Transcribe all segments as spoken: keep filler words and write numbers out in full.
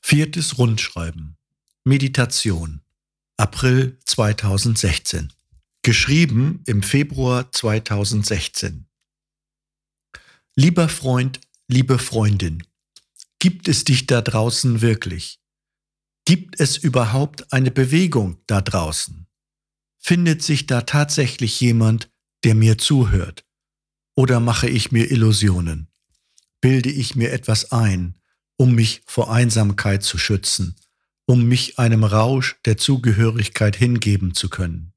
Viertes Rundschreiben. Meditation. April zweitausendsechzehn. Geschrieben im Februar zweitausendsechzehn. Lieber Freund, liebe Freundin, gibt es dich da draußen wirklich? Gibt es überhaupt eine Bewegung da draußen? Findet sich da tatsächlich jemand, der mir zuhört? Oder mache ich mir Illusionen? Bilde ich mir etwas ein, um mich vor Einsamkeit zu schützen, um mich einem Rausch der Zugehörigkeit hingeben zu können?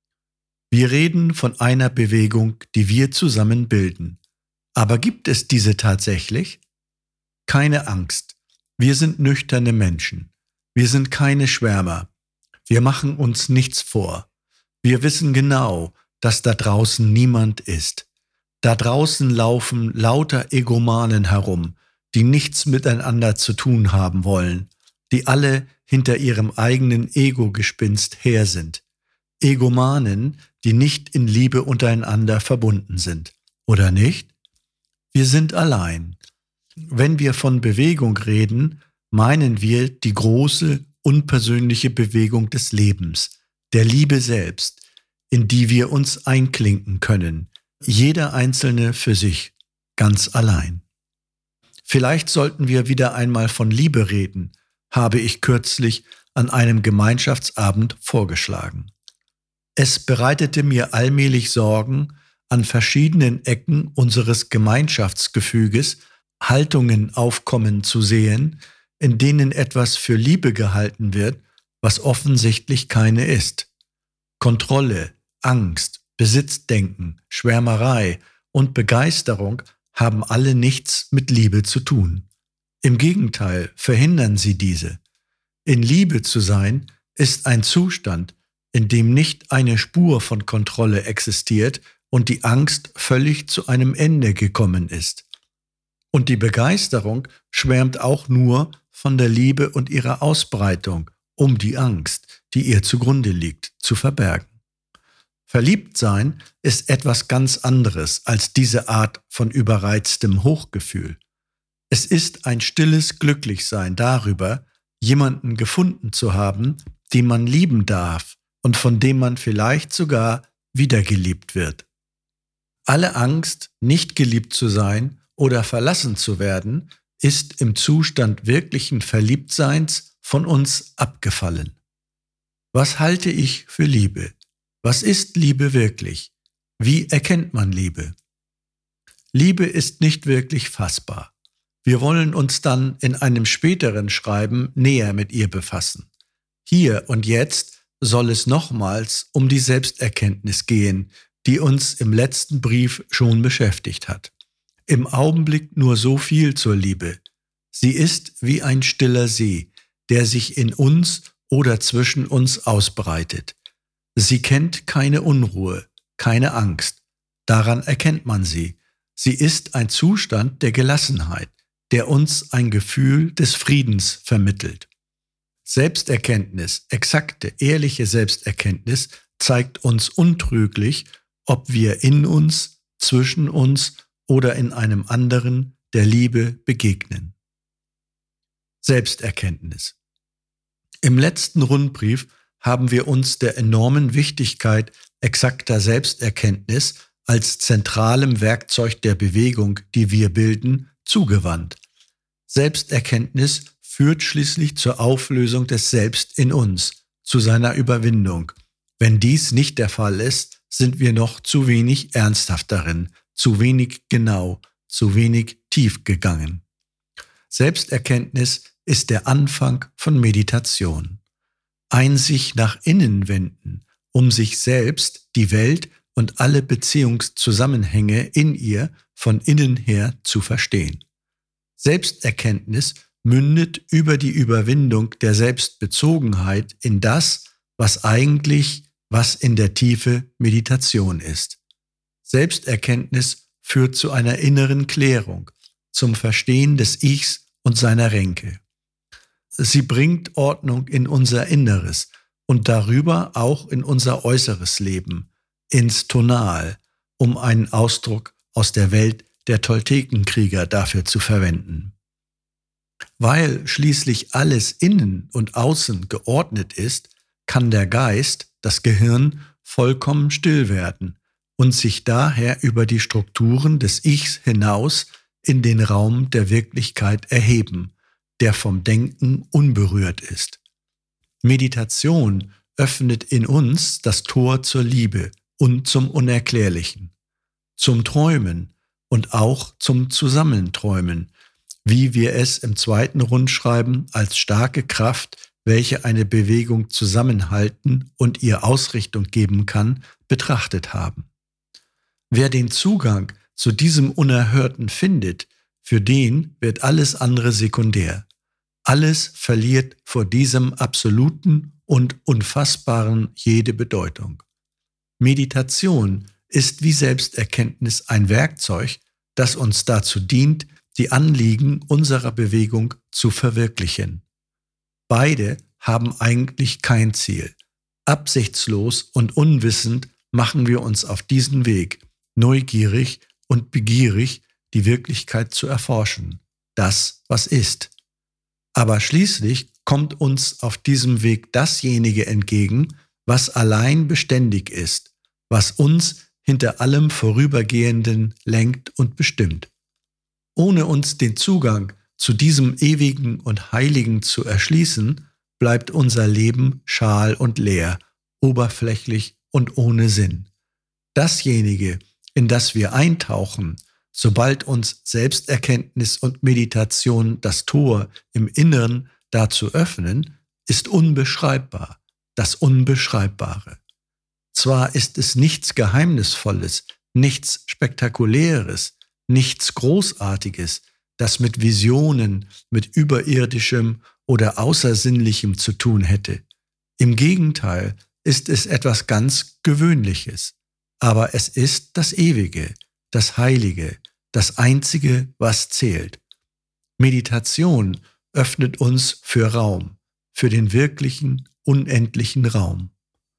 Wir reden von einer Bewegung, die wir zusammen bilden. Aber gibt es diese tatsächlich? Keine Angst. Wir sind nüchterne Menschen. Wir sind keine Schwärmer. Wir machen uns nichts vor. Wir wissen genau, dass da draußen niemand ist. Da draußen laufen lauter Egomanen herum, die nichts miteinander zu tun haben wollen, die alle hinter ihrem eigenen Ego-Gespinst her sind. Egomanen, die nicht in Liebe untereinander verbunden sind. Oder nicht? Wir sind allein. Wenn wir von Bewegung reden, meinen wir die große, unpersönliche Bewegung des Lebens, der Liebe selbst, in die wir uns einklinken können, jeder Einzelne für sich, ganz allein. Vielleicht sollten wir wieder einmal von Liebe reden, habe ich kürzlich an einem Gemeinschaftsabend vorgeschlagen. Es bereitete mir allmählich Sorgen, an verschiedenen Ecken unseres Gemeinschaftsgefüges Haltungen aufkommen zu sehen, in denen etwas für Liebe gehalten wird, was offensichtlich keine ist. Kontrolle, Angst, Besitzdenken, Schwärmerei und Begeisterung haben alle nichts mit Liebe zu tun. Im Gegenteil verhindern sie diese. In Liebe zu sein ist ein Zustand, in dem nicht eine Spur von Kontrolle existiert und die Angst völlig zu einem Ende gekommen ist. Und die Begeisterung schwärmt auch nur von der Liebe und ihrer Ausbreitung, um die Angst, die ihr zugrunde liegt, zu verbergen. Verliebtsein ist etwas ganz anderes als diese Art von überreiztem Hochgefühl. Es ist ein stilles Glücklichsein darüber, jemanden gefunden zu haben, den man lieben darf und von dem man vielleicht sogar wiedergeliebt wird. Alle Angst, nicht geliebt zu sein oder verlassen zu werden, ist im Zustand wirklichen Verliebtseins von uns abgefallen. Was halte ich für Liebe? Was ist Liebe wirklich? Wie erkennt man Liebe? Liebe ist nicht wirklich fassbar. Wir wollen uns dann in einem späteren Schreiben näher mit ihr befassen. Hier und jetzt soll es nochmals um die Selbsterkenntnis gehen, die uns im letzten Brief schon beschäftigt hat. Im Augenblick nur so viel zur Liebe. Sie ist wie ein stiller See, der sich in uns oder zwischen uns ausbreitet. Sie kennt keine Unruhe, keine Angst. Daran erkennt man sie. Sie ist ein Zustand der Gelassenheit, der uns ein Gefühl des Friedens vermittelt. Selbsterkenntnis, exakte, ehrliche Selbsterkenntnis zeigt uns untrüglich, ob wir in uns, zwischen uns oder in einem anderen der Liebe begegnen. Selbsterkenntnis. Im letzten Rundbrief haben wir uns der enormen Wichtigkeit exakter Selbsterkenntnis als zentralem Werkzeug der Bewegung, die wir bilden, zugewandt. Selbsterkenntnis führt schließlich zur Auflösung des Selbst in uns, zu seiner Überwindung. Wenn dies nicht der Fall ist, sind wir noch zu wenig ernsthaft darin, zu wenig genau, zu wenig tief gegangen. Selbsterkenntnis ist der Anfang von Meditation. Ein sich nach innen wenden, um sich selbst, die Welt und alle Beziehungszusammenhänge in ihr von innen her zu verstehen. Selbsterkenntnis mündet über die Überwindung der Selbstbezogenheit in das, was eigentlich, was in der Tiefe Meditation ist. Selbsterkenntnis führt zu einer inneren Klärung, zum Verstehen des Ichs und seiner Ränke. Sie bringt Ordnung in unser Inneres und darüber auch in unser äußeres Leben, ins Tonal, um einen Ausdruck aus der Welt der Toltekenkrieger dafür zu verwenden. Weil schließlich alles innen und außen geordnet ist, kann der Geist, das Gehirn, vollkommen still werden und sich daher über die Strukturen des Ichs hinaus in den Raum der Wirklichkeit erheben, der vom Denken unberührt ist. Meditation öffnet in uns das Tor zur Liebe und zum Unerklärlichen, zum Träumen und auch zum Zusammenträumen, wie wir es im zweiten Rundschreiben als starke Kraft, welche eine Bewegung zusammenhalten und ihr Ausrichtung geben kann, betrachtet haben. Wer den Zugang zu diesem Unerhörten findet, für den wird alles andere sekundär. Alles verliert vor diesem Absoluten und Unfassbaren jede Bedeutung. Meditation ist wie Selbsterkenntnis ein Werkzeug, das uns dazu dient, die Anliegen unserer Bewegung zu verwirklichen. Beide haben eigentlich kein Ziel. Absichtslos und unwissend machen wir uns auf diesen Weg, neugierig und begierig, die Wirklichkeit zu erforschen, das, was ist. Aber schließlich kommt uns auf diesem Weg dasjenige entgegen, was allein beständig ist, was uns hinter allem Vorübergehenden lenkt und bestimmt. Ohne uns den Zugang zu diesem Ewigen und Heiligen zu erschließen, bleibt unser Leben schal und leer, oberflächlich und ohne Sinn. Dasjenige, in das wir eintauchen, sobald uns Selbsterkenntnis und Meditation das Tor im Inneren dazu öffnen, ist unbeschreibbar, das Unbeschreibbare. Zwar ist es nichts Geheimnisvolles, nichts Spektakuläres, nichts Großartiges, das mit Visionen, mit Überirdischem oder Außersinnlichem zu tun hätte. Im Gegenteil ist es etwas ganz Gewöhnliches. Aber es ist das Ewige, das Heilige, das Einzige, was zählt. Meditation öffnet uns für Raum, für den wirklichen, unendlichen Raum.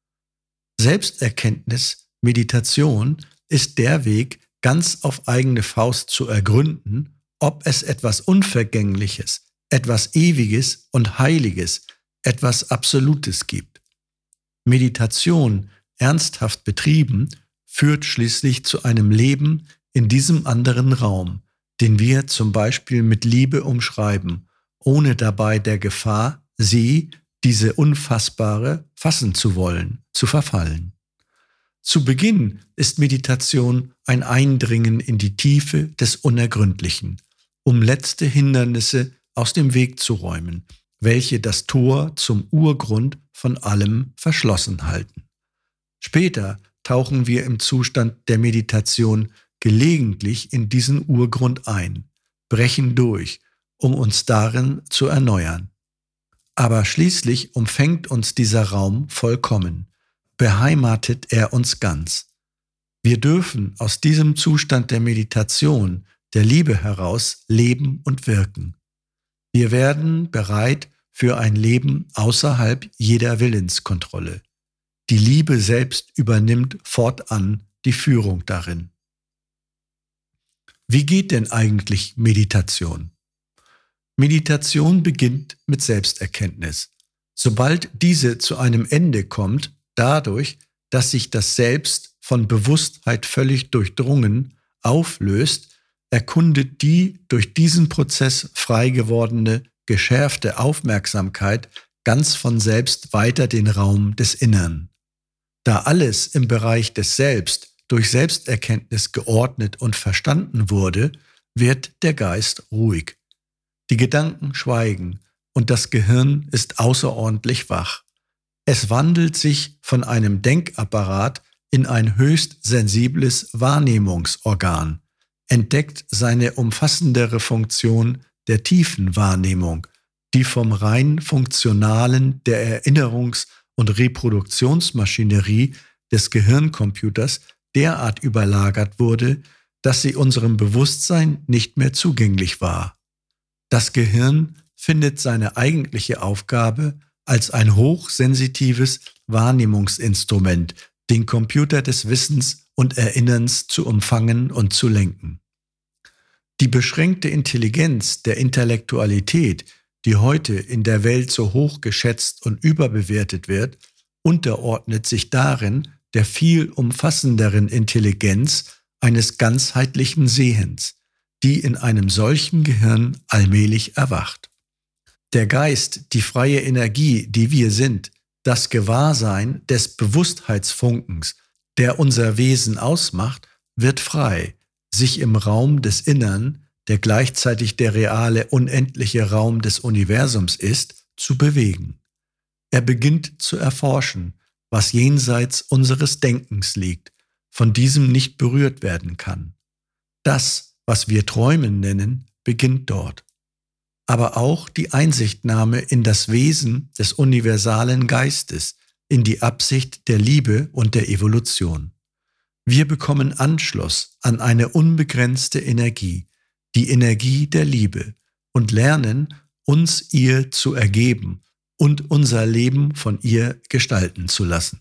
Selbsterkenntnis, Meditation ist der Weg, ganz auf eigene Faust zu ergründen, ob es etwas Unvergängliches, etwas Ewiges und Heiliges, etwas Absolutes gibt. Meditation, ernsthaft betrieben, führt schließlich zu einem Leben in diesem anderen Raum, den wir zum Beispiel mit Liebe umschreiben, ohne dabei der Gefahr, sie, diese Unfassbare, fassen zu wollen, zu verfallen. Zu Beginn ist Meditation ein Eindringen in die Tiefe des Unergründlichen, um letzte Hindernisse aus dem Weg zu räumen, welche das Tor zum Urgrund von allem verschlossen halten. Später tauchen wir im Zustand der Meditation gelegentlich in diesen Urgrund ein, brechen durch, um uns darin zu erneuern. Aber schließlich umfängt uns dieser Raum vollkommen, beheimatet er uns ganz. Wir dürfen aus diesem Zustand der Meditation, der Liebe heraus leben und wirken. Wir werden bereit für ein Leben außerhalb jeder Willenskontrolle. Die Liebe selbst übernimmt fortan die Führung darin. Wie geht denn eigentlich Meditation? Meditation beginnt mit Selbsterkenntnis. Sobald diese zu einem Ende kommt, dadurch, dass sich das Selbst von Bewusstheit völlig durchdrungen auflöst, erkundet die durch diesen Prozess frei gewordene, geschärfte Aufmerksamkeit ganz von selbst weiter den Raum des Innern. Da alles im Bereich des Selbst durch Selbsterkenntnis geordnet und verstanden wurde, wird der Geist ruhig. Die Gedanken schweigen und das Gehirn ist außerordentlich wach. Es wandelt sich von einem Denkapparat in ein höchst sensibles Wahrnehmungsorgan, entdeckt seine umfassendere Funktion der tiefen Wahrnehmung, die vom rein funktionalen der Erinnerungs- und Reproduktionsmaschinerie des Gehirncomputers derart überlagert wurde, dass sie unserem Bewusstsein nicht mehr zugänglich war. Das Gehirn findet seine eigentliche Aufgabe als ein hochsensitives Wahrnehmungsinstrument, den Computer des Wissens und Erinnerns zu umfangen und zu lenken. Die beschränkte Intelligenz der Intellektualität, die heute in der Welt so hoch geschätzt und überbewertet wird, unterordnet sich darin der viel umfassenderen Intelligenz eines ganzheitlichen Sehens, die in einem solchen Gehirn allmählich erwacht. Der Geist, die freie Energie, die wir sind, das Gewahrsein des Bewusstheitsfunkens, der unser Wesen ausmacht, wird frei, sich im Raum des Innern, der gleichzeitig der reale, unendliche Raum des Universums ist, zu bewegen. Er beginnt zu erforschen, was jenseits unseres Denkens liegt, von diesem nicht berührt werden kann. Das, was wir Träumen nennen, beginnt dort. Aber auch die Einsichtnahme in das Wesen des universalen Geistes, in die Absicht der Liebe und der Evolution. Wir bekommen Anschluss an eine unbegrenzte Energie, die Energie der Liebe, und lernen, uns ihr zu ergeben und unser Leben von ihr gestalten zu lassen.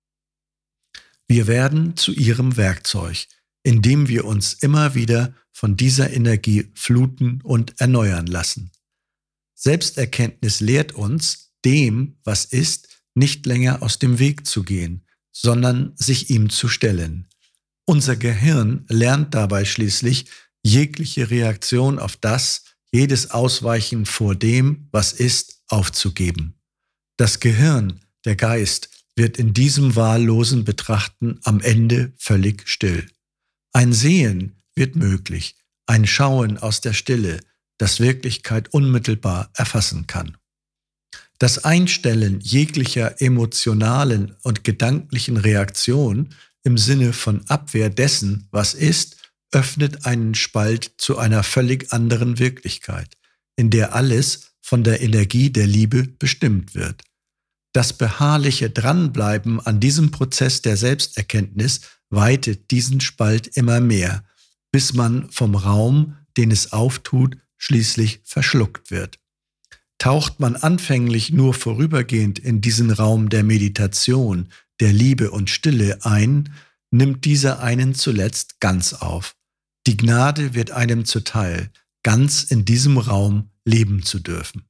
Wir werden zu ihrem Werkzeug, indem wir uns immer wieder von dieser Energie fluten und erneuern lassen. Selbsterkenntnis lehrt uns, dem, was ist, nicht länger aus dem Weg zu gehen, sondern sich ihm zu stellen. Unser Gehirn lernt dabei schließlich, jegliche Reaktion auf das, jedes Ausweichen vor dem, was ist, aufzugeben. Das Gehirn, der Geist, wird in diesem wahllosen Betrachten am Ende völlig still. Ein Sehen wird möglich, ein Schauen aus der Stille, das Wirklichkeit unmittelbar erfassen kann. Das Einstellen jeglicher emotionalen und gedanklichen Reaktion im Sinne von Abwehr dessen, was ist, öffnet einen Spalt zu einer völlig anderen Wirklichkeit, in der alles von der Energie der Liebe bestimmt wird. Das beharrliche Dranbleiben an diesem Prozess der Selbsterkenntnis weitet diesen Spalt immer mehr, bis man vom Raum, den es auftut, schließlich verschluckt wird. Taucht man anfänglich nur vorübergehend in diesen Raum der Meditation, der Liebe und Stille ein, nimmt dieser einen zuletzt ganz auf. Die Gnade wird einem zuteil, ganz in diesem Raum leben zu dürfen.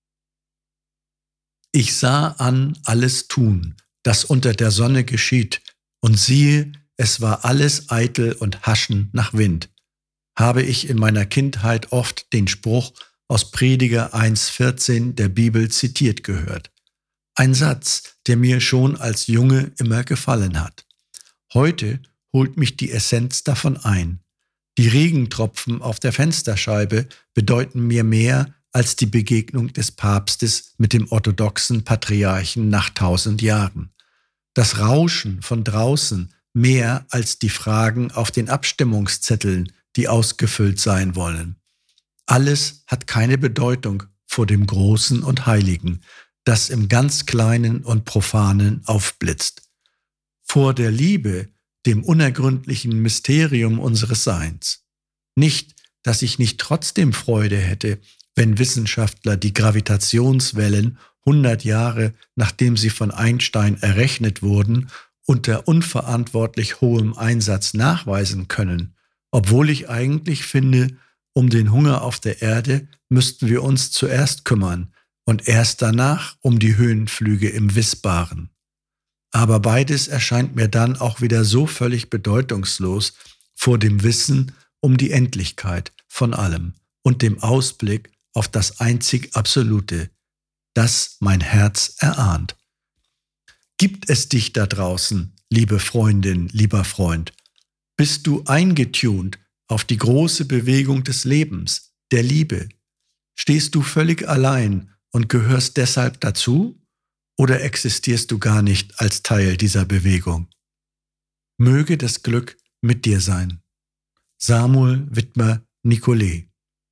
Ich sah an alles Tun, das unter der Sonne geschieht, und siehe, es war alles eitel und Haschen nach Wind. Habe ich in meiner Kindheit oft den Spruch aus Prediger eins vierzehn der Bibel zitiert gehört. Ein Satz, der mir schon als Junge immer gefallen hat. Heute holt mich die Essenz davon ein. Die Regentropfen auf der Fensterscheibe bedeuten mir mehr als die Begegnung des Papstes mit dem orthodoxen Patriarchen nach tausend Jahren. Das Rauschen von draußen mehr als die Fragen auf den Abstimmungszetteln, die ausgefüllt sein wollen. Alles hat keine Bedeutung vor dem Großen und Heiligen, das im ganz Kleinen und Profanen aufblitzt. Vor der Liebe, dem unergründlichen Mysterium unseres Seins. Nicht, dass ich nicht trotzdem Freude hätte, wenn Wissenschaftler die Gravitationswellen hundert Jahre, nachdem sie von Einstein errechnet wurden, unter unverantwortlich hohem Einsatz nachweisen können, obwohl ich eigentlich finde, um den Hunger auf der Erde müssten wir uns zuerst kümmern und erst danach um die Höhenflüge im Wissbaren. Aber beides erscheint mir dann auch wieder so völlig bedeutungslos vor dem Wissen um die Endlichkeit von allem und dem Ausblick auf das einzig Absolute, das mein Herz erahnt. Gibt es dich da draußen, liebe Freundin, lieber Freund? Bist du eingetunt auf die große Bewegung des Lebens, der Liebe? Stehst du völlig allein und gehörst deshalb dazu? Oder existierst du gar nicht als Teil dieser Bewegung? Möge das Glück mit dir sein. Samuel Widmer Nicolai.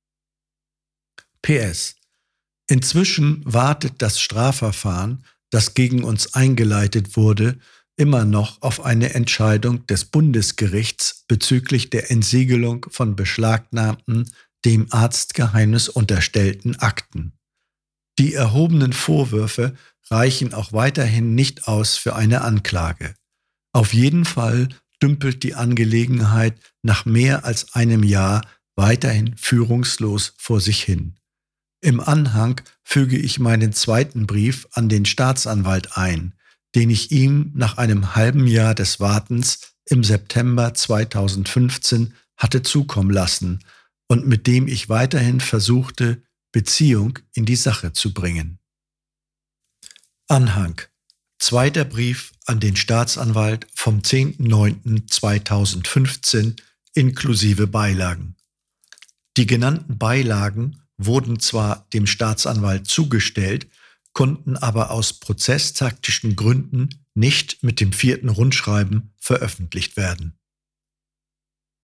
P S. Inzwischen wartet das Strafverfahren, das gegen uns eingeleitet wurde, immer noch auf eine Entscheidung des Bundesgerichts bezüglich der Entsiegelung von beschlagnahmten, dem Arztgeheimnis unterstellten Akten. Die erhobenen Vorwürfe reichen auch weiterhin nicht aus für eine Anklage. Auf jeden Fall dümpelt die Angelegenheit nach mehr als einem Jahr weiterhin führungslos vor sich hin. Im Anhang füge ich meinen zweiten Brief an den Staatsanwalt ein, den ich ihm nach einem halben Jahr des Wartens im September zweitausendfünfzehn hatte zukommen lassen und mit dem ich weiterhin versuchte, Beziehung in die Sache zu bringen. Anhang. Zweiter Brief an den Staatsanwalt vom zehnten neunten zweitausendfünfzehn inklusive Beilagen. Die genannten Beilagen wurden zwar dem Staatsanwalt zugestellt, konnten aber aus prozesstaktischen Gründen nicht mit dem vierten Rundschreiben veröffentlicht werden.